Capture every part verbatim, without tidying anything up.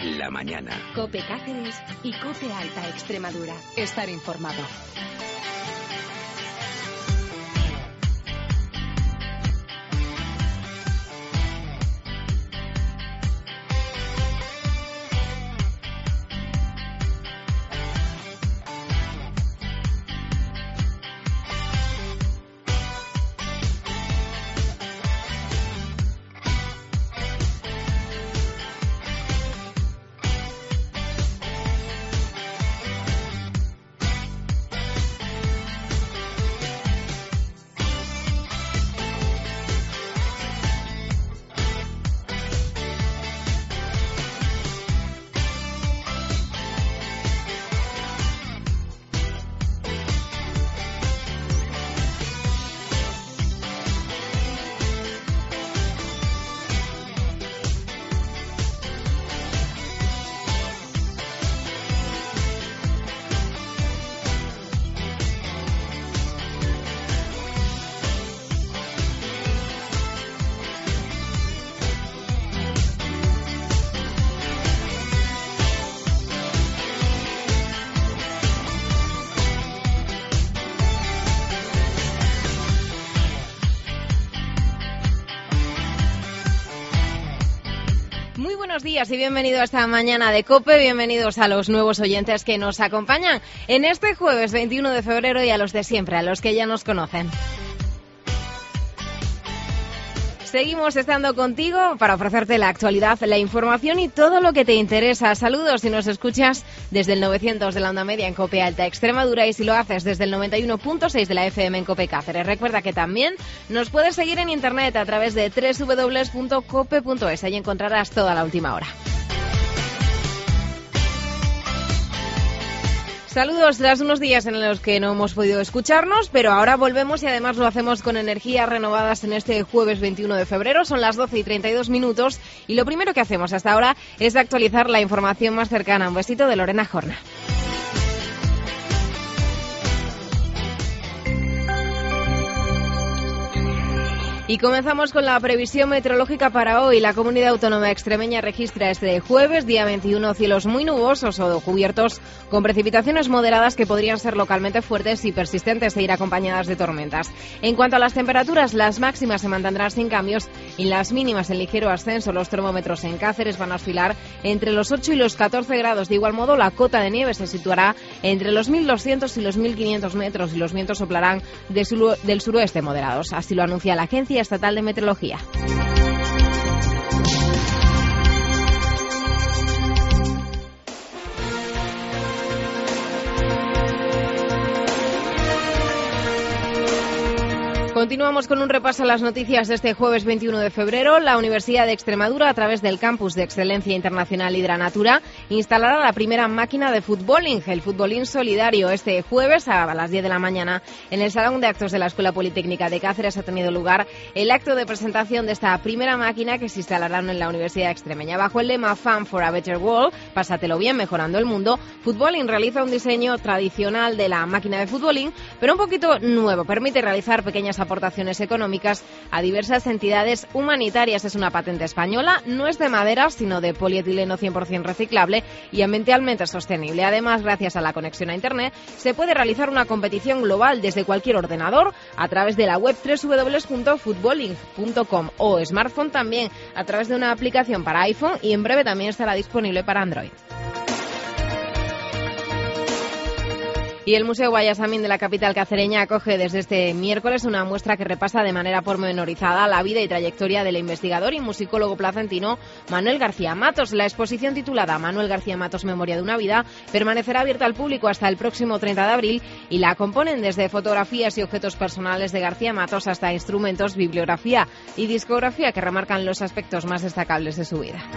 en la mañana. COPE Cáceres y COPE Alta Extremadura. Estar informado. Buenos días y bienvenido a esta mañana de COPE, bienvenidos a los nuevos oyentes que nos acompañan en este jueves veintiuno de febrero y a los de siempre, a los que ya nos conocen. Seguimos estando contigo para ofrecerte la actualidad, la información y todo lo que te interesa. Saludos si nos escuchas desde el novecientos de la onda media en COPE Alta Extremadura y si lo haces desde el noventa y uno punto seis de la F M en COPE Cáceres. Recuerda que también nos puedes seguir en internet a través de doble u doble u doble u punto cope punto es. Ahí encontrarás toda la última hora. Saludos tras unos días en los que no hemos podido escucharnos, pero ahora volvemos y además lo hacemos con energías renovadas en este jueves veintiuno de febrero. Son las doce y treinta y dos minutos y lo primero que hacemos hasta ahora es actualizar la información más cercana. Un besito de Lorena Jorna. Y comenzamos con la previsión meteorológica para hoy. La comunidad autónoma extremeña registra este jueves, día veintiuno, cielos muy nubosos o cubiertos con precipitaciones moderadas que podrían ser localmente fuertes y persistentes e ir acompañadas de tormentas. En cuanto a las temperaturas, las máximas se mantendrán sin cambios y las mínimas en ligero ascenso. Los termómetros en Cáceres van a oscilar entre los ocho y los catorce grados. De igual modo, la cota de nieve se situará entre los mil doscientos y los mil quinientos metros y los vientos soplarán de sur- del suroeste moderados. Así lo anuncia la Agencia Estatal de Meteorología. Continuamos con un repaso a las noticias de este jueves veintiuno de febrero. La Universidad de Extremadura, a través del Campus de Excelencia Internacional Hidranatura, instalará la primera máquina de futboling, el futbolín solidario. Este jueves, a las diez de la mañana, en el Salón de Actos de la Escuela Politécnica de Cáceres ha tenido lugar el acto de presentación de esta primera máquina que se instalará en la Universidad Extremeña. Bajo el lema Fun for a Better World, pásatelo bien mejorando el mundo, Futbolín realiza un diseño tradicional de la máquina de futbolín, pero un poquito nuevo. Permite realizar pequeñas aportaciones económicas a diversas entidades humanitarias. Es una patente española, no es de madera, sino de polietileno cien por ciento reciclable y ambientalmente sostenible. Además, gracias a la conexión a Internet, se puede realizar una competición global desde cualquier ordenador a través de la web doble u doble u doble u punto futboling punto com o smartphone también a través de una aplicación para iPhone y en breve también estará disponible para Android. Y el Museo Guayasamín de la capital cacereña acoge desde este miércoles una muestra que repasa de manera pormenorizada la vida y trayectoria del investigador y musicólogo placentino Manuel García Matos. La exposición titulada Manuel García Matos, Memoria de una vida, permanecerá abierta al público hasta el próximo treinta de abril y la componen desde fotografías y objetos personales de García Matos hasta instrumentos, bibliografía y discografía que remarcan los aspectos más destacables de su vida.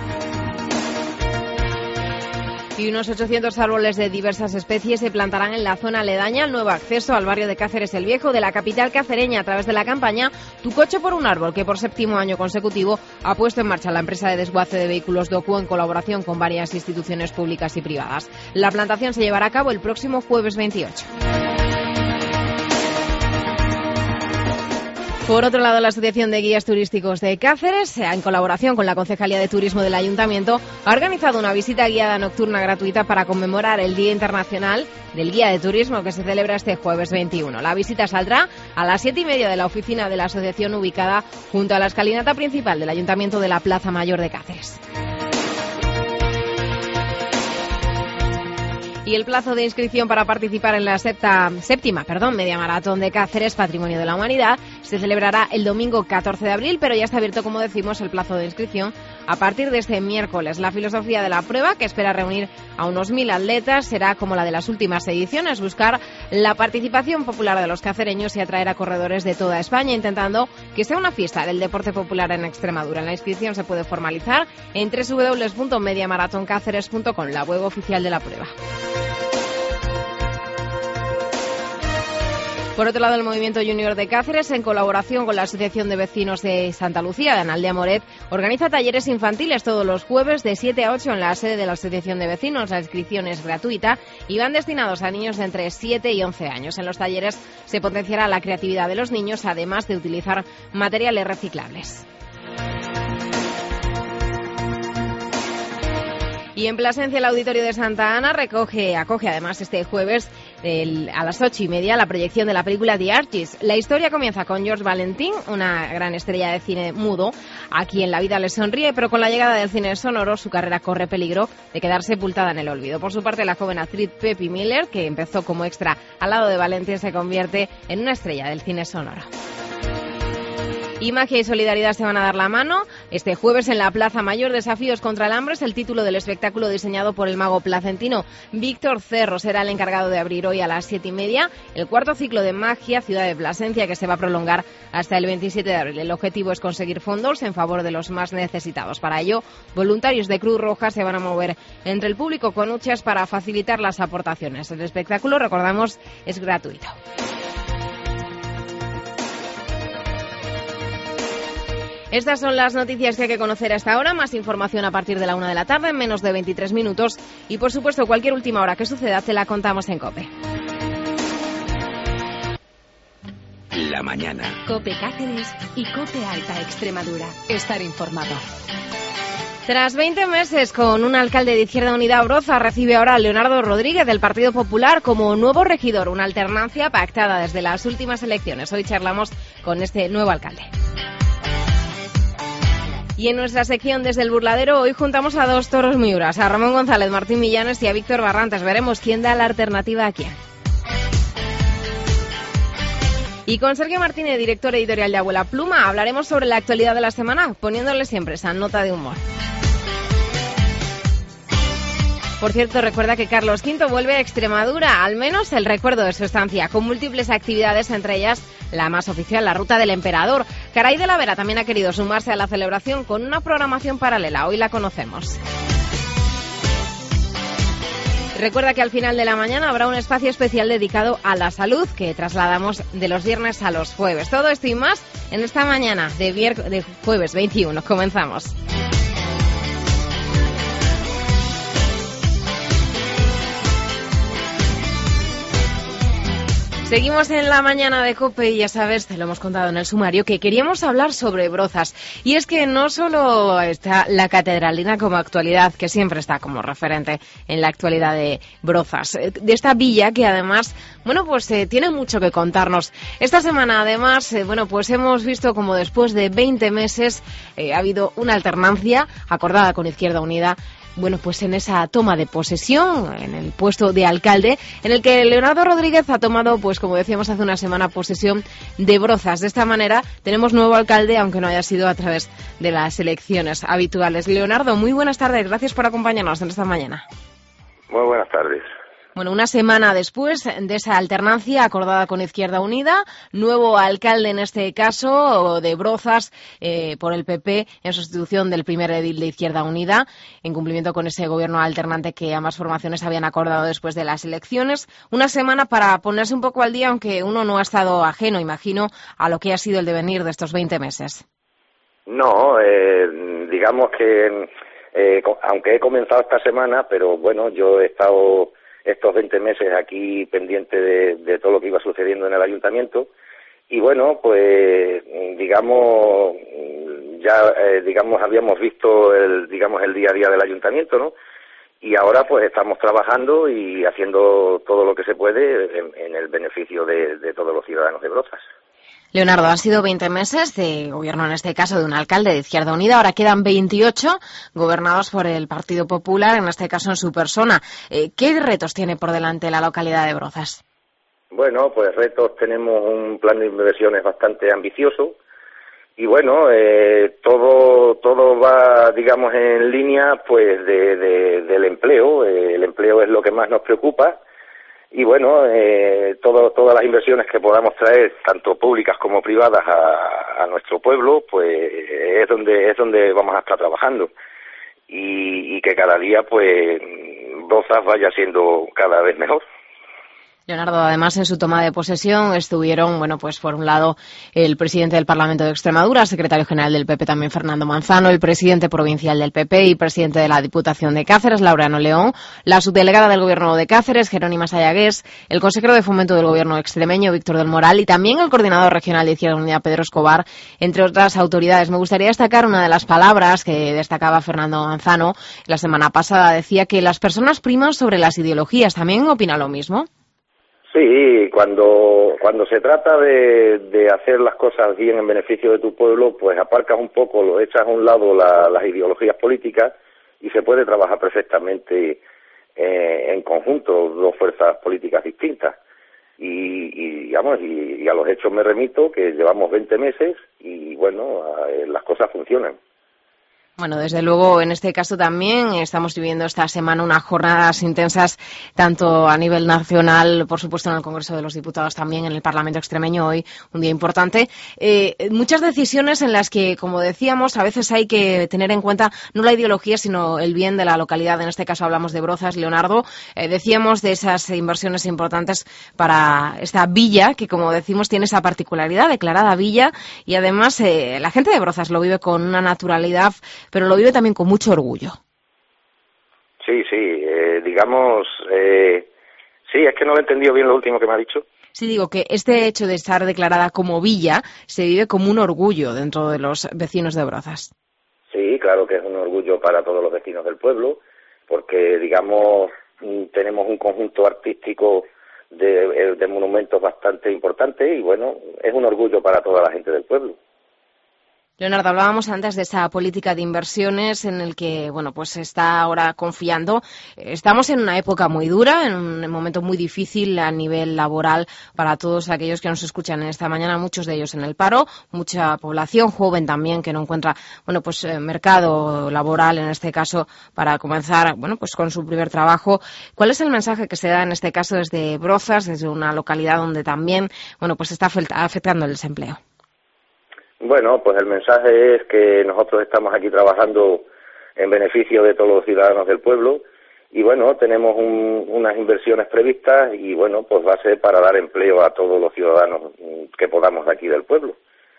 Y unos ochocientos árboles de diversas especies se plantarán en la zona aledaña al nuevo acceso al barrio de Cáceres el Viejo de la capital cacereña a través de la campaña Tu coche por un árbol, que por séptimo año consecutivo ha puesto en marcha la empresa de desguace de vehículos Docu en colaboración con varias instituciones públicas y privadas. La plantación se llevará a cabo el próximo jueves veintiocho. Por otro lado, la Asociación de Guías Turísticos de Cáceres, en colaboración con la Concejalía de Turismo del Ayuntamiento, ha organizado una visita guiada nocturna gratuita para conmemorar el Día Internacional del Guía de Turismo, que se celebra este jueves veintiuno. La visita saldrá a las siete y media de la oficina de la asociación, ubicada junto a la escalinata principal del Ayuntamiento de la Plaza Mayor de Cáceres. Y el plazo de inscripción para participar en la septa, séptima perdón, media maratón de Cáceres, Patrimonio de la Humanidad, se celebrará el domingo catorce de abril, pero ya está abierto, como decimos, el plazo de inscripción a partir de este miércoles. La filosofía de la prueba, que espera reunir a unos mil atletas, será como la de las últimas ediciones, buscar la participación popular de los cacereños y atraer a corredores de toda España, intentando que sea una fiesta del deporte popular en Extremadura. La inscripción se puede formalizar en doble u doble u doble u punto media maratón cáceres punto com, la web oficial de la prueba. Por otro lado, el Movimiento Junior de Cáceres, en colaboración con la Asociación de Vecinos de Santa Lucía, de Analdea Moret, organiza talleres infantiles todos los jueves de siete a ocho en la sede de la Asociación de Vecinos. La inscripción es gratuita y van destinados a niños de entre siete y once años. En los talleres se potenciará la creatividad de los niños, además de utilizar materiales reciclables. Y en Plasencia, el Auditorio de Santa Ana recoge, acoge además este jueves el, a las ocho y media la proyección de la película The Artist. La historia comienza con George Valentin, una gran estrella de cine mudo, a quien la vida le sonríe, pero con la llegada del cine sonoro su carrera corre peligro de quedar sepultada en el olvido. Por su parte, la joven actriz Pepi Miller, que empezó como extra al lado de Valentin, se convierte en una estrella del cine sonoro. Y Magia y Solidaridad se van a dar la mano este jueves en la Plaza Mayor. Desafíos contra el hambre es el título del espectáculo diseñado por el mago placentino Víctor Cerro. Será el encargado de abrir hoy a las siete y media el cuarto ciclo de Magia Ciudad de Plasencia, que se va a prolongar hasta el veintisiete de abril. El objetivo es conseguir fondos en favor de los más necesitados. Para ello, voluntarios de Cruz Roja se van a mover entre el público con huchas para facilitar las aportaciones. El espectáculo, recordamos, es gratuito. Estas son las noticias que hay que conocer hasta ahora. Más información a partir de la una de la tarde, en menos de veintitrés minutos. Y, por supuesto, cualquier última hora que suceda te la contamos en COPE. La mañana. COPE Cáceres y COPE Alta Extremadura. Estar informado. Tras veinte meses con un alcalde de Izquierda Unida, Broza recibe ahora a Leonardo Rodríguez del Partido Popular como nuevo regidor, una alternancia pactada desde las últimas elecciones. Hoy charlamos con este nuevo alcalde. Y en nuestra sección Desde el Burladero, hoy juntamos a dos toros miuras, a Ramón González, Martín Millanes y a Víctor Barrantes. Veremos quién da la alternativa a quién. Y con Sergio Martínez, director editorial de Abuela Pluma, hablaremos sobre la actualidad de la semana, poniéndole siempre esa nota de humor. Por cierto, recuerda que Carlos quinto vuelve a Extremadura, al menos el recuerdo de su estancia, con múltiples actividades, entre ellas la más oficial, la Ruta del Emperador. Caray de la Vera también ha querido sumarse a la celebración con una programación paralela. Hoy la conocemos. Recuerda que al final de la mañana habrá un espacio especial dedicado a la salud que trasladamos de los viernes a los jueves. Todo esto y más en esta mañana de, vier- de jueves veintiuno. Comenzamos. Seguimos en la mañana de COPE y ya sabes, te lo hemos contado en el sumario, que queríamos hablar sobre Brozas. Y es que no solo está la catedralina como actualidad, que siempre está como referente en la actualidad de Brozas, de esta villa que además, bueno, pues eh, tiene mucho que contarnos. Esta semana además, eh, bueno, pues hemos visto como después de veinte meses eh, ha habido una alternancia acordada con Izquierda Unida, bueno, pues en esa toma de posesión, en el puesto de alcalde, en el que Leonardo Rodríguez ha tomado, pues como decíamos hace una semana, posesión de Brozas. De esta manera tenemos nuevo alcalde, aunque no haya sido a través de las elecciones habituales. Leonardo, muy buenas tardes, gracias por acompañarnos en esta mañana. Muy buenas tardes. Bueno, una semana después de esa alternancia acordada con Izquierda Unida, nuevo alcalde en este caso de Brozas eh, por el P P en sustitución del primer edil de Izquierda Unida, en cumplimiento con ese gobierno alternante que ambas formaciones habían acordado después de las elecciones. Una semana para ponerse un poco al día, aunque uno no ha estado ajeno, imagino, a lo que ha sido el devenir de estos veinte meses. No, eh, digamos que eh, aunque he comenzado esta semana, pero bueno, yo he estado estos veinte meses aquí pendiente de, de todo lo que iba sucediendo en el ayuntamiento y bueno, pues digamos, ya eh, digamos habíamos visto el digamos el día a día del ayuntamiento, ¿no? Y ahora pues estamos trabajando y haciendo todo lo que se puede en, en el beneficio de, de todos los ciudadanos de Brozas. Leonardo, han sido veinte meses de gobierno, en este caso de un alcalde de Izquierda Unida, ahora quedan veintiocho gobernados por el Partido Popular, en este caso en su persona. Eh, ¿Qué retos tiene por delante la localidad de Brozas? Bueno, pues retos, tenemos un plan de inversiones bastante ambicioso y bueno, eh, todo todo va, digamos, en línea pues de, de, del empleo. Eh, el empleo es lo que más nos preocupa. Y bueno, eh, todo, todas las inversiones que podamos traer, tanto públicas como privadas, a, a nuestro pueblo, pues es donde es donde vamos a estar trabajando. Y, y que cada día, pues, Brozas vaya siendo cada vez mejor. Leonardo, además, en su toma de posesión estuvieron, bueno, pues por un lado el presidente del Parlamento de Extremadura, secretario general del P P también Fernando Manzano, el presidente provincial del P P y presidente de la Diputación de Cáceres, Laureano León, la subdelegada del Gobierno de Cáceres, Jerónima Sayagués, el consejero de Fomento del Gobierno extremeño, Víctor del Moral, y también el coordinador regional de Izquierda Unida, Pedro Escobar, entre otras autoridades. Me gustaría destacar una de las palabras que destacaba Fernando Manzano la semana pasada. Decía que las personas priman sobre las ideologías. ¿También opina lo mismo? Sí, cuando cuando se trata de, de hacer las cosas bien en beneficio de tu pueblo, pues aparcas un poco, lo echas a un lado la, las ideologías políticas y se puede trabajar perfectamente eh, en conjunto, dos fuerzas políticas distintas. Y, y digamos, y, y a los hechos me remito, que llevamos veinte meses y bueno, a, las cosas funcionan. Bueno, desde luego, en este caso también estamos viviendo esta semana unas jornadas intensas, tanto a nivel nacional, por supuesto en el Congreso de los Diputados, también en el Parlamento extremeño, hoy un día importante. Eh, muchas decisiones en las que, como decíamos, a veces hay que tener en cuenta no la ideología, sino el bien de la localidad. En este caso hablamos de Brozas, Leonardo. Eh, decíamos de esas inversiones importantes para esta villa, que como decimos tiene esa particularidad, declarada villa, y además eh, la gente de Brozas lo vive con una naturalidad, pero lo vive también con mucho orgullo. Sí, sí, eh, digamos, eh, sí, es que no lo he entendido bien lo último que me ha dicho. Sí, digo que este hecho de estar declarada como villa se vive como un orgullo dentro de los vecinos de Brozas. Sí, claro que es un orgullo para todos los vecinos del pueblo, porque, digamos, tenemos un conjunto artístico de, de monumentos bastante importante y, bueno, es un orgullo para toda la gente del pueblo. Leonardo, hablábamos antes de esa política de inversiones en el que, bueno, pues se está ahora confiando. Estamos en una época muy dura, en un momento muy difícil a nivel laboral para todos aquellos que nos escuchan en esta mañana, muchos de ellos en el paro, mucha población joven también que no encuentra, bueno, pues eh, mercado laboral en este caso para comenzar, bueno, pues con su primer trabajo. ¿Cuál es el mensaje que se da en este caso desde Brozas, desde una localidad donde también, bueno, pues está afectando el desempleo? Bueno, pues el mensaje es que nosotros estamos aquí trabajando en beneficio de todos los ciudadanos del pueblo y bueno, tenemos un, unas inversiones previstas y bueno, pues va a ser para dar empleo a todos los ciudadanos que podamos de aquí del pueblo.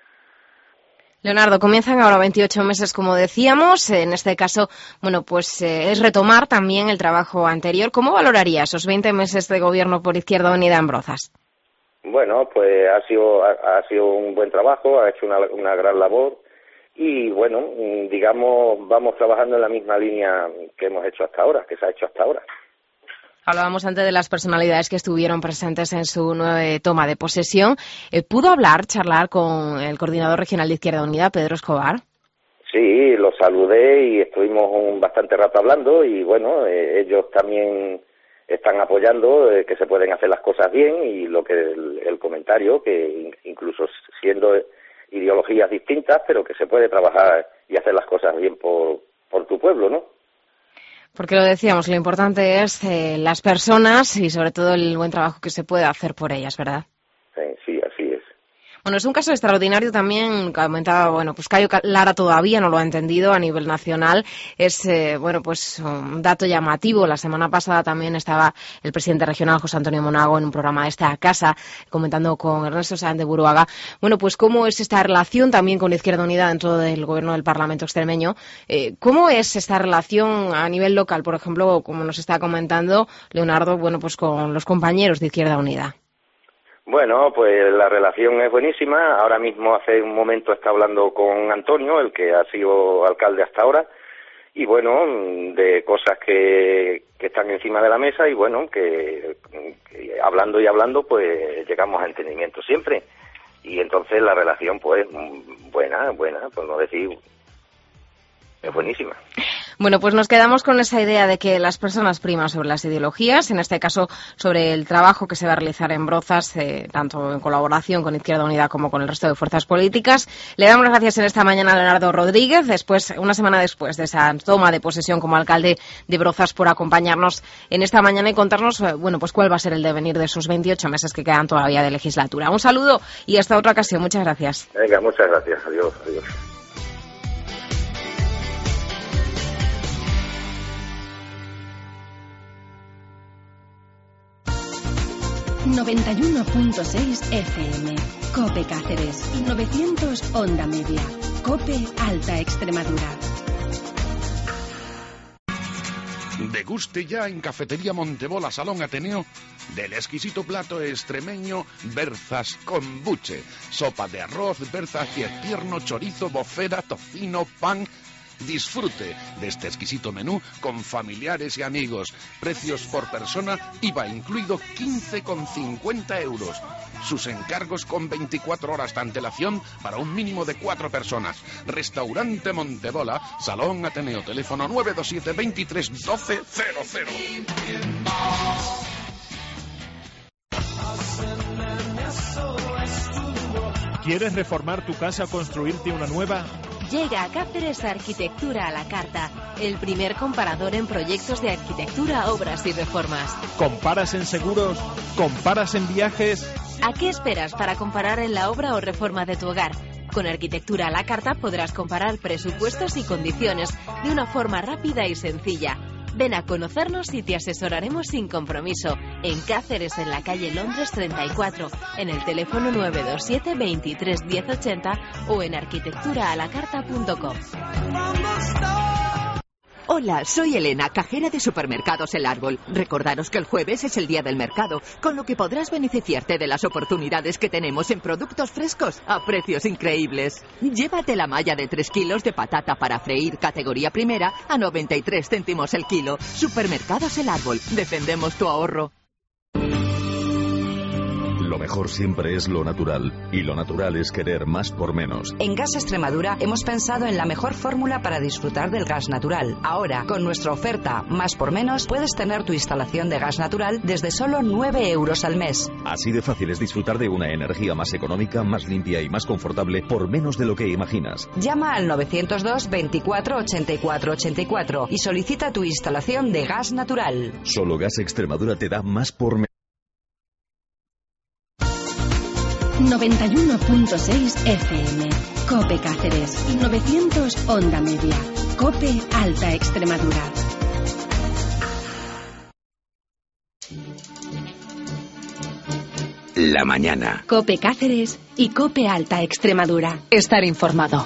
Leonardo, comienzan ahora veintiocho meses, como decíamos. En este caso, bueno, pues eh, es retomar también el trabajo anterior. ¿Cómo valoraría esos veinte meses de gobierno por Izquierda Unida en Brozas? Bueno, pues ha sido ha, ha sido un buen trabajo, ha hecho una, una gran labor y bueno, digamos, vamos trabajando en la misma línea que hemos hecho hasta ahora, que se ha hecho hasta ahora. Hablábamos antes de las personalidades que estuvieron presentes en su nueva toma de posesión. Eh, ¿Pudo hablar, charlar con el coordinador regional de Izquierda Unida, Pedro Escobar? Sí, los saludé y estuvimos un bastante rato hablando y bueno, eh, ellos también están apoyando eh, que se pueden hacer las cosas bien y lo que el, el comentario que incluso siendo ideologías distintas, pero que se puede trabajar y hacer las cosas bien por, por tu pueblo, ¿no? Porque lo decíamos, lo importante es eh, las personas y sobre todo el buen trabajo que se puede hacer por ellas, ¿verdad? Sí, sí, así es. Bueno, es un caso extraordinario también, comentaba, bueno, pues Cayo Lara todavía no lo ha entendido a nivel nacional. Es, eh, bueno, pues un dato llamativo. La semana pasada también estaba el presidente regional, José Antonio Monago, en un programa de esta casa, comentando con Ernesto Sáenz de Buruaga. Bueno, pues cómo es esta relación también con Izquierda Unida dentro del gobierno del Parlamento extremeño. Eh, ¿Cómo es esta relación a nivel local, por ejemplo, como nos está comentando Leonardo, bueno, pues con los compañeros de Izquierda Unida? Bueno, pues la relación es buenísima. Ahora mismo, hace un momento, está hablando con Antonio, el que ha sido alcalde hasta ahora, y bueno, de cosas que, que están encima de la mesa, y bueno, que, que hablando y hablando, pues llegamos a entendimiento siempre. Y entonces la relación, pues, buena, buena, por no decir, es buenísima. Bueno, pues nos quedamos con esa idea de que las personas priman sobre las ideologías, en este caso sobre el trabajo que se va a realizar en Brozas, eh, tanto en colaboración con Izquierda Unida como con el resto de fuerzas políticas. Le damos las gracias en esta mañana a Leonardo Rodríguez, después, una semana después de esa toma de posesión como alcalde de Brozas, por acompañarnos en esta mañana y contarnos, eh, bueno, pues cuál va a ser el devenir de esos veintiocho meses que quedan todavía de legislatura. Un saludo y hasta otra ocasión. Muchas gracias. Venga, muchas gracias. Adiós, adiós. noventa y uno punto seis F M, COPE Cáceres, novecientos Onda Media, COPE Alta Extremadura. Deguste ya en Cafetería Montebola Salón Ateneo del exquisito plato extremeño berzas con buche, sopa de arroz, berzas y tierno, chorizo, bofera, tocino, pan. Disfrute de este exquisito menú con familiares y amigos. Precios por persona, I V A incluido quince con cincuenta euros. Sus encargos con veinticuatro horas de antelación para un mínimo de cuatro personas. Restaurante Montebola, Salón Ateneo, teléfono nueve dos siete, veintitrés, doce, cero cero. ¿Quieres reformar tu casa o construirte una nueva? Llega a Cáceres Arquitectura a la Carta, el primer comparador en proyectos de arquitectura, obras y reformas. ¿Comparas en seguros? ¿Comparas en viajes? ¿A qué esperas para comparar en la obra o reforma de tu hogar? Con Arquitectura a la Carta podrás comparar presupuestos y condiciones de una forma rápida y sencilla. Ven a conocernos y te asesoraremos sin compromiso. En Cáceres, en la calle Londres treinta y cuatro, en el teléfono nueve dos siete, veintitrés, diez ochenta o en arquitectura a la carta punto com. Hola, soy Elena, cajera de Supermercados El Árbol. Recordaros que el jueves es el día del mercado, con lo que podrás beneficiarte de las oportunidades que tenemos en productos frescos a precios increíbles. Llévate la malla de tres kilos de patata para freír categoría primera a noventa y tres céntimos el kilo. Supermercados El Árbol, defendemos tu ahorro. Lo mejor siempre es lo natural, y lo natural es querer más por menos. En Gas Extremadura hemos pensado en la mejor fórmula para disfrutar del gas natural. Ahora, con nuestra oferta Más por Menos, puedes tener tu instalación de gas natural desde solo nueve euros al mes. Así de fácil es disfrutar de una energía más económica, más limpia y más confortable por menos de lo que imaginas. Llama al novecientos dos, veinticuatro, ochenta y cuatro ochenta y cuatro y solicita tu instalación de gas natural. Solo Gas Extremadura te da más por menos. noventa y uno punto seis F M, COPE Cáceres, novecientos Onda Media, COPE Alta Extremadura. La mañana. COPE Cáceres y COPE Alta Extremadura. Estar informado.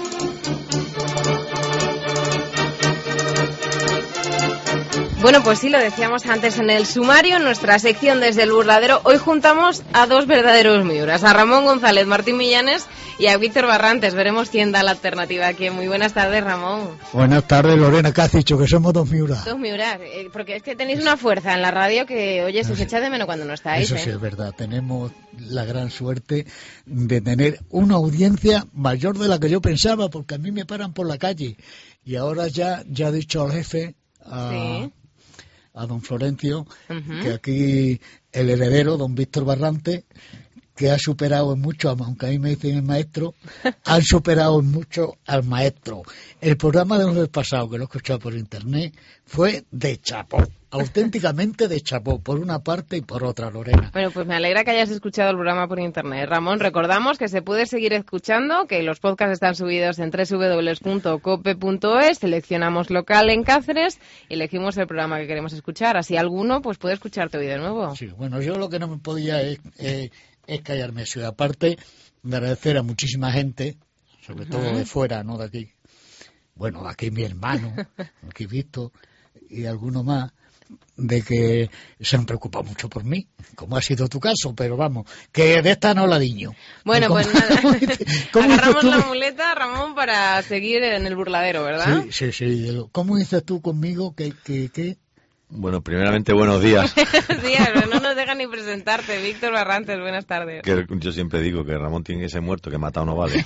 Bueno, pues sí, lo decíamos antes en el sumario, en nuestra sección Desde el Burladero. Hoy juntamos a dos verdaderos miuras, a Ramón González Martín Millanes y a Víctor Barrantes. Veremos quién da la alternativa aquí. Muy buenas tardes, Ramón. Buenas tardes, Lorena, ¿qué has dicho? Que somos dos miuras. Dos miuras, eh, porque es que tenéis una fuerza en la radio que, oye, se os echa de menos cuando no estáis. Eso ¿eh? sí es verdad, tenemos la gran suerte de tener una audiencia mayor de la que yo pensaba, porque a mí me paran por la calle. Y ahora ya, ya he dicho al jefe, a... Sí. a don Florencio, uh-huh. que aquí el heredero, don Víctor Barrantes, que ha superado en mucho, aunque a mí me dicen el maestro, han superado en mucho al maestro. El programa de los pasado, que lo he escuchado por internet, fue de chapó, auténticamente de chapó, por una parte y por otra, Lorena. Bueno, pues me alegra que hayas escuchado el programa por internet. Ramón, recordamos que se puede seguir escuchando, que los podcasts están subidos en doble u doble u doble u punto cope punto es, seleccionamos local en Cáceres y elegimos el programa que queremos escuchar. Así alguno pues puede escucharte hoy de nuevo. Sí, bueno, yo lo que no me podía es, eh, es callarme eso. Y aparte de agradecer a muchísima gente, sobre uh-huh. todo de fuera, no de aquí. Bueno, aquí mi hermano, aquí Víctor y alguno más, de que se han preocupado mucho por mí, como ha sido tu caso, pero vamos, que de esta no la diño. Bueno, ¿Cómo, pues nada, ¿cómo, cómo agarramos tú? la muleta, Ramón, para seguir en el burladero, ¿verdad? Sí, sí, sí. ¿Cómo dices tú conmigo que, que, que... Bueno, primeramente, buenos días. Sí, pero no nos dejan ni presentarte. Víctor Barrantes, buenas tardes. Que yo siempre digo que Ramón tiene que ser muerto, que matado no vale.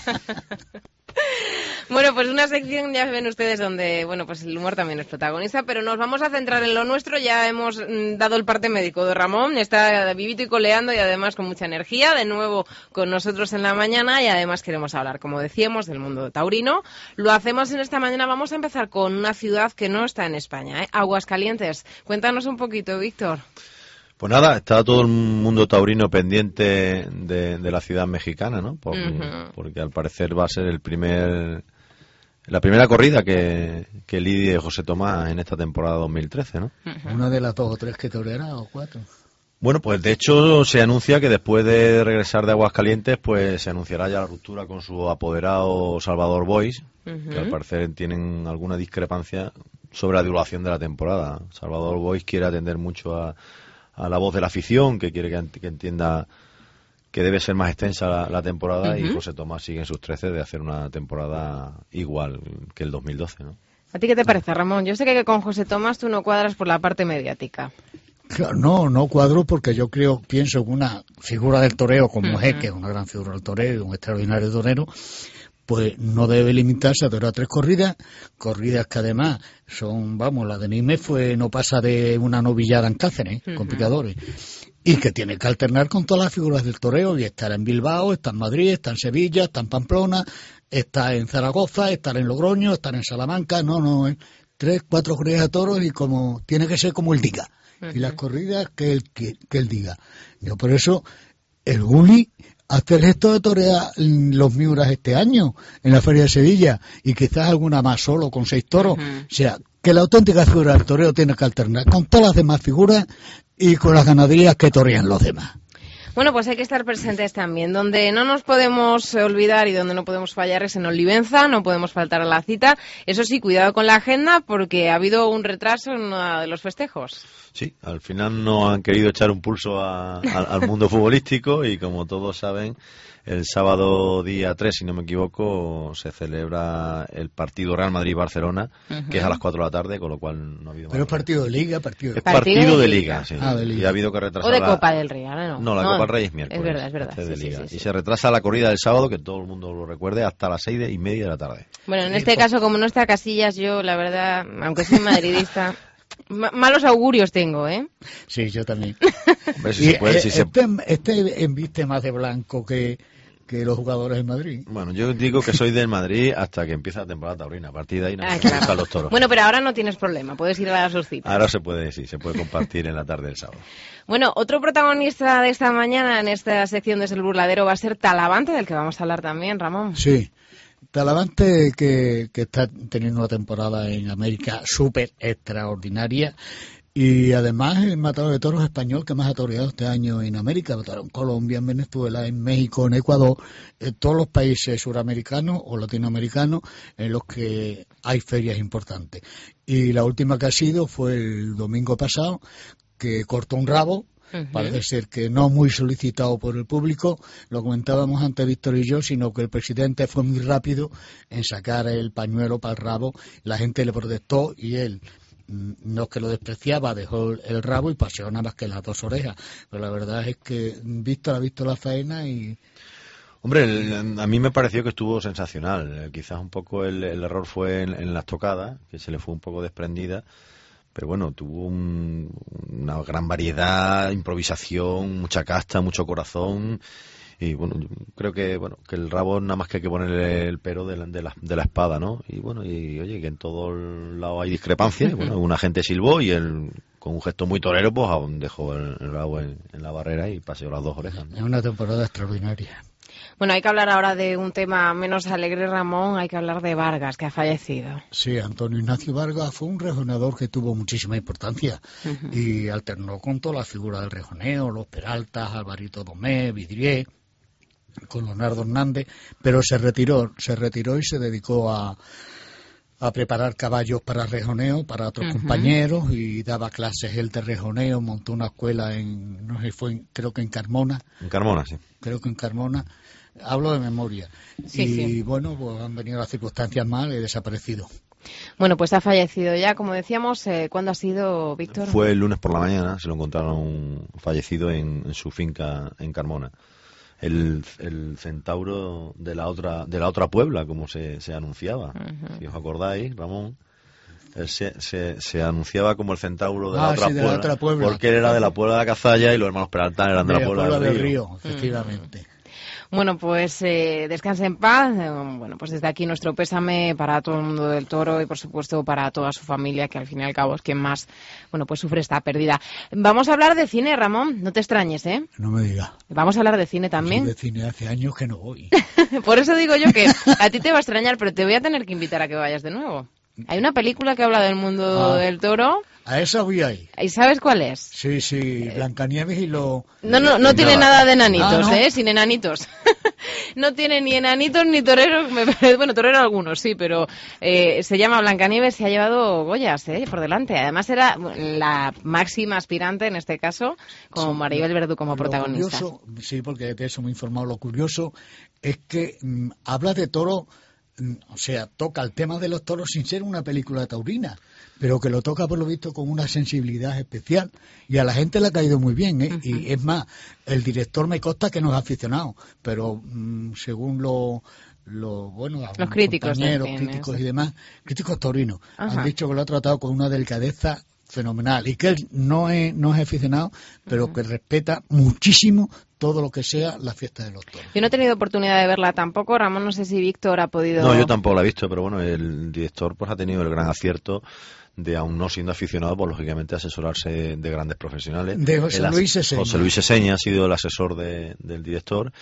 Bueno, pues una sección, ya ven ustedes, donde, bueno, pues el humor también es protagonista, pero nos vamos a centrar en lo nuestro. Ya hemos mm, dado el parte médico de Ramón, está vivito y coleando y además con mucha energía, de nuevo con nosotros en la mañana, y además queremos hablar, como decíamos, del mundo taurino. Lo hacemos en esta mañana. Vamos a empezar con una ciudad que no está en España, ¿eh? Aguascalientes. Cuéntanos un poquito, Víctor. Pues nada, está todo el mundo taurino pendiente de, de la ciudad mexicana, ¿no? Por, uh-huh. Porque al parecer va a ser el primer... La primera corrida que, que lidie José Tomás en esta temporada dos mil trece, ¿no? Uh-huh. Una de las dos o tres que toreará, o cuatro. Bueno, pues de hecho se anuncia que después de regresar de Aguascalientes, pues se anunciará ya la ruptura con su apoderado Salvador Boix, uh-huh. que al parecer tienen alguna discrepancia sobre la duración de la temporada. Salvador Boix quiere atender mucho a, a la voz de la afición, que quiere que, que entienda que debe ser más extensa la, la temporada, uh-huh. y José Tomás sigue en sus trece de hacer una temporada igual que el dos mil doce, ¿no? ¿A ti qué te parece, Ramón? Yo sé que con José Tomás tú no cuadras por la parte mediática. Claro, no, no cuadro porque yo creo, pienso que una figura del toreo como uh-huh. es, que es una gran figura del toreo, un extraordinario torero, pues no debe limitarse a torear tres corridas, corridas que además son, vamos, la de Nime fue, no pasa de una novillada en Cáceres, uh-huh. con picadores. Y que tiene que alternar con todas las figuras del toreo, y estar en Bilbao, estar en Madrid, estar en Sevilla, estar en Pamplona, estar en Zaragoza, estar en Logroño, estar en Salamanca, no, no, eh. tres, cuatro corridas de toros, y como tiene que ser como él diga, uh-huh. y las corridas que él, que, que él diga. Yo por eso, el Guli hace el gesto de torear los Miuras este año, en la Feria de Sevilla, y quizás alguna más solo, con seis toros, uh-huh. o sea, que la auténtica figura del toreo tiene que alternar con todas las demás figuras y con las ganaderías que torean los demás. Bueno, pues hay que estar presentes también. Donde no nos podemos olvidar y donde no podemos fallar es en Olivenza, no podemos faltar a la cita. Eso sí, cuidado con la agenda porque ha habido un retraso en uno de los festejos. Sí, al final no han querido echar un pulso a, a, al mundo futbolístico y como todos saben, el sábado día tres, si no me equivoco, se celebra el partido Real Madrid-Barcelona, uh-huh. que es a las cuatro de la tarde, con lo cual no ha habido... Pero es partido de Liga, partido de... Es partido de Liga, sí. Ah, de Liga. Y ha habido que retrasar... O de la... Copa del Rey, ¿no? No, la no, Copa del Rey es miércoles. Es verdad, es verdad. Este sí, de Liga. Sí, sí, y sí. se retrasa la corrida del sábado, que todo el mundo lo recuerde, hasta las seis y media de la tarde. Bueno, en este caso, como no está Casillas, yo, la verdad, aunque soy madridista... M- malos augurios tengo, ¿eh? Sí, yo también. Ver si y, se puede, eh, si se... Este, este enviste más de blanco que, que los jugadores del Madrid. Bueno, yo digo que soy del Madrid hasta que empieza la temporada taurina. A partir de ahí no ah, me claro. gustan los toros. Bueno, pero ahora no tienes problema, puedes ir a sus citas. Ahora se puede, sí, se puede compartir en la tarde del sábado. Bueno, otro protagonista de esta mañana en esta sección de El Burladero va a ser Talavante, del que vamos a hablar también, Ramón. Sí. Talavante que, que está teniendo una temporada en América súper extraordinaria y además el matador de toros español que más ha toreado este año en América, en Colombia, en Venezuela, en México, en Ecuador, en todos los países suramericanos o latinoamericanos en los que hay ferias importantes. Y la última que ha sido fue el domingo pasado, que cortó un rabo. Uh-huh. Parece ser que no muy solicitado por el público, lo comentábamos antes Víctor y yo, sino que el presidente fue muy rápido en sacar el pañuelo para el rabo, la gente le protestó y él, no es que lo despreciaba, dejó el rabo y paseó nada más que las dos orejas, pero la verdad es que Víctor ha visto la faena y... Hombre, el, a mí me pareció que estuvo sensacional, quizás un poco el, el error fue en, en las tocadas, que se le fue un poco desprendida. Pero bueno, tuvo un, una gran variedad, improvisación, mucha casta, mucho corazón y bueno, yo creo que bueno que el rabo nada más que hay que ponerle el pero de la, de la, de la espada, ¿no? Y bueno, y oye, que en todos lados hay discrepancias, bueno, una gente silbó y él con un gesto muy torero pues dejó el, el rabo en, en la barrera y paseó las dos orejas, ¿no? Es una temporada extraordinaria. Bueno, hay que hablar ahora de un tema menos alegre, Ramón, hay que hablar de Vargas, que ha fallecido. Sí, Antonio Ignacio Vargas fue un rejoneador que tuvo muchísima importancia uh-huh. y alternó con todas las figuras del rejoneo, los Peraltas, Alvarito Domé, Vidrié, con Leonardo Hernández, pero se retiró, se retiró y se dedicó a, a preparar caballos para rejoneo, para otros Ujú. compañeros, y daba clases él de rejoneo, montó una escuela en, no sé, fue en- creo que en Carmona, En Carmona, sí. creo que en Carmona, hablo de memoria. Sí, y sí. bueno, pues han venido las circunstancias mal, he desaparecido. Bueno, pues ha fallecido ya, como decíamos. Eh, ¿Cuándo ha sido, Víctor? Fue el lunes por la mañana, se lo encontraron fallecido en, en su finca en Carmona. El, el centauro de la otra de la otra Puebla, como se, se anunciaba. Ujú. Si os acordáis, Ramón, él se, se, se anunciaba como el centauro de, Ah, la, otra sí, de la Puebla, otra Puebla. porque él era de la Puebla de la Cazalla y los hermanos Peralta eran de la De Puebla, del Río. efectivamente. Bueno, pues eh, descanse en paz. Eh, bueno, pues desde aquí nuestro pésame para todo el mundo del toro y, por supuesto, para toda su familia, que al fin y al cabo es quien más, bueno, pues sufre esta pérdida. Vamos a hablar de cine, Ramón. No te extrañes, ¿eh? No me digas. Vamos a hablar de cine también. Yo de cine hace años que no voy. Por eso digo yo que a ti te va a extrañar, pero te voy a tener que invitar a que vayas de nuevo. Hay una película que habla del mundo Ah. del toro. A esa voy ahí. ¿Y sabes cuál es? Sí, sí, Blancanieves y lo... No, no, no tiene nada de enanitos, Ah, ¿no? ¿eh? Sin enanitos. No tiene ni enanitos ni toreros. me parece- Bueno, torero algunos, sí, pero eh, se llama Blancanieves, se ha llevado Goyas, ¿eh? Por delante. Además era la máxima aspirante, en este caso, con Maribel Verdú como Lo protagonista. curioso, sí, porque de eso me he informado, lo curioso es que mm, habla de toro, mm, o sea, toca el tema de los toros sin ser una película taurina, pero que lo toca por lo visto con una sensibilidad especial, y a la gente le ha caído muy bien, ¿eh? Y es más, el director me consta que no es aficionado, pero mm, según lo... lo, bueno, algunos críticos compañeros, del cine, críticos sí. y demás, críticos taurinos, Ajá. han dicho que lo ha tratado con una delicadeza fenomenal, y que él no es, no es aficionado, pero que respeta muchísimo todo lo que sea la fiesta de los toros. Yo no he tenido oportunidad de verla tampoco. Ramón, no sé si Víctor ha podido... No, yo tampoco la he visto, pero bueno, el director pues ha tenido el gran acierto de, aún no siendo aficionado, pues lógicamente asesorarse de grandes profesionales. De José El as- Luis Seseña. José Luis Seseña ha sido el asesor de- del director,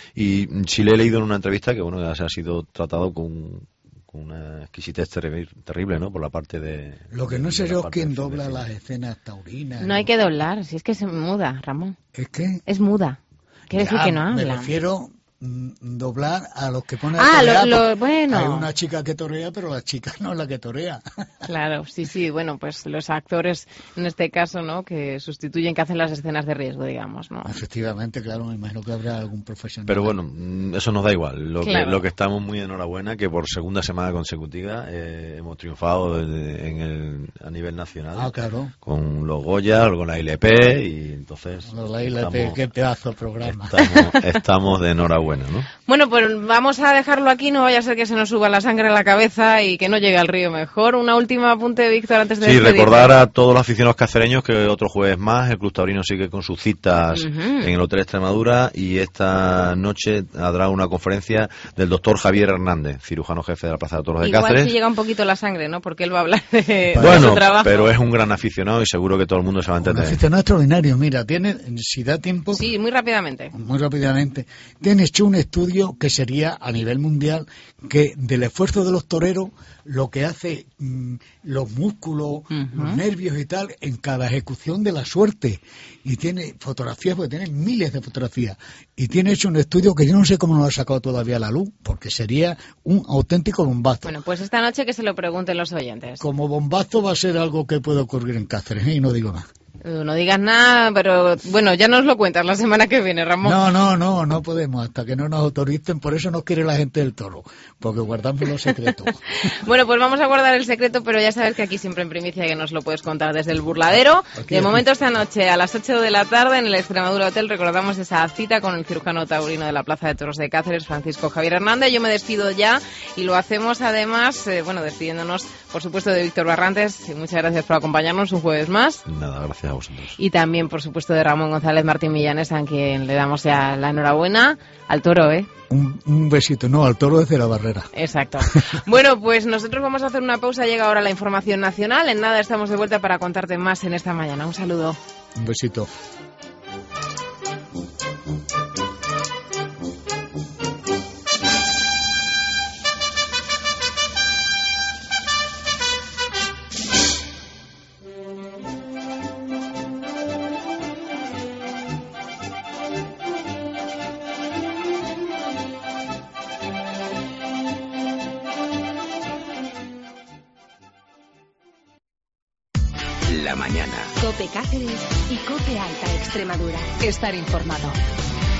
y sí le he leído en una entrevista que bueno, ya se ha sido tratado con, con una exquisitez terri- terrible, ¿no? Por la parte de... Lo que no sé de la yo es parte quién de- dobla de- las escenas taurinas. No hay que doblar, si es que es muda, Ramón. ¿Es que? Es muda. Quiere decir Ya, que no me habla. refiero mm, doblar a los que ponen Ah, a torear, lo- lo- porque bueno. hay una chica que torea, pero la chica no es la que torea. Claro, sí, sí, bueno, pues los actores, en este caso, ¿no?, que sustituyen, que hacen las escenas de riesgo, digamos, ¿no? Efectivamente, claro, me imagino que habrá algún profesional. Pero bueno, mm, eso nos da igual. Lo, Claro. que, lo que estamos muy enhorabuena, que por segunda semana consecutiva eh, hemos triunfado en, en el, a nivel nacional. Ah, claro. Con los Goya, con la I L P, y entonces La I L P, estamos, qué pedazo de programa. estamos, estamos de enhorabuena, ¿no? Bueno, pues vamos a dejarlo aquí, no vaya a ser que se nos suba la sangre a la cabeza y que no llegue al río mejor. Una última apunte, Víctor, antes de Sí, despedirnos. recordar a todos los aficionados cacereños que otro jueves más el Club Taurino sigue con sus citas Ujú. en el Hotel Extremadura, y esta noche habrá una conferencia del doctor Javier Hernández, cirujano jefe de la Plaza de Toros de Igual Cáceres. si llega un poquito la sangre, ¿no? Porque él va a hablar de, de Bueno, su trabajo. pero es un gran aficionado y seguro que todo el mundo se va a Un entender. aficionado extraordinario, mira, tiene, si da tiempo, Sí, muy rápidamente. muy rápidamente, tiene hecho un estudio que sería a nivel mundial, que del esfuerzo de los toreros, lo que hace mm, los músculos, los nervios y tal, en cada ejecución de la suerte. Y tiene fotografías, porque tiene miles de fotografías. Y tiene hecho un estudio que yo no sé cómo no lo ha sacado todavía a la luz, porque sería un auténtico bombazo. Bueno, pues esta noche que se lo pregunten los oyentes. Como bombazo va a ser algo que puede ocurrir en Cáceres, ¿eh? Y no digo más. Uh, No digas nada, pero bueno, ya nos lo cuentas la semana que viene, Ramón. No, no, no, no podemos, hasta que no nos autoricen, por eso nos quiere la gente del toro, porque guardamos los secretos. Bueno, pues vamos a guardar el secreto, pero ya sabes que aquí siempre en primicia que nos lo puedes contar desde el burladero. Aquí, De aquí. momento esta noche a las ocho de la tarde en el Extremadura Hotel recordamos esa cita con el cirujano taurino de la Plaza de Toros de Cáceres, Francisco Javier Hernández. Yo me despido ya y lo hacemos además, eh, bueno, despidiéndonos por supuesto de Víctor Barrantes. Muchas gracias por acompañarnos un jueves más. Nada, gracias a vosotros. Y también, por supuesto, de Ramón González Martín Millanes, a quien le damos ya la enhorabuena al toro, ¿eh? Un, un besito, no, al toro desde la barrera. Exacto. Bueno, pues nosotros vamos a hacer una pausa. Llega ahora la información nacional. En nada estamos de vuelta para contarte más en esta mañana. Un saludo. Un besito. la mañana. COPE Cáceres y COPE Alta Extremadura. Estar informado.